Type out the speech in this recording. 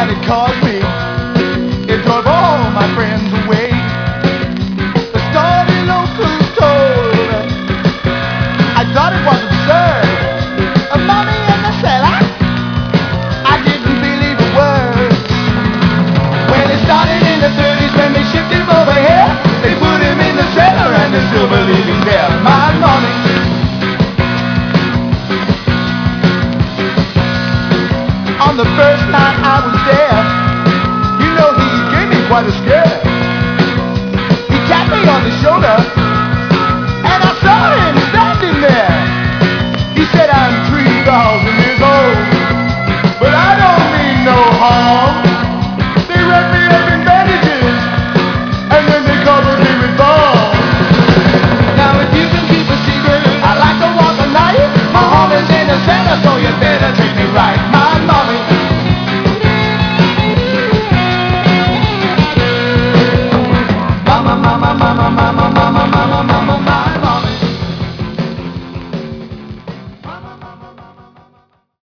and it caused me. It drove all my friends away. The story locals told, I thought it was absurd. A mummy in the cellar, I didn't believe a word. When it started in the 30s, when they shipped him over here, they put him in the cellar and they still believe he's there. My mummy. On the first night I was there, you know he gave me quite a scare. He tapped me on the shoulder, and I saw him standing there. He said, I'm 3,000 years old, but I don't mean no harm. They wrapped me up in bandages, and then they covered me with balm. Now if you can keep a secret, I'd like to walk the night. My home is in the center, so you better treat me right. My mommy. Mama, mama, mama, mama, mama, mama, mama.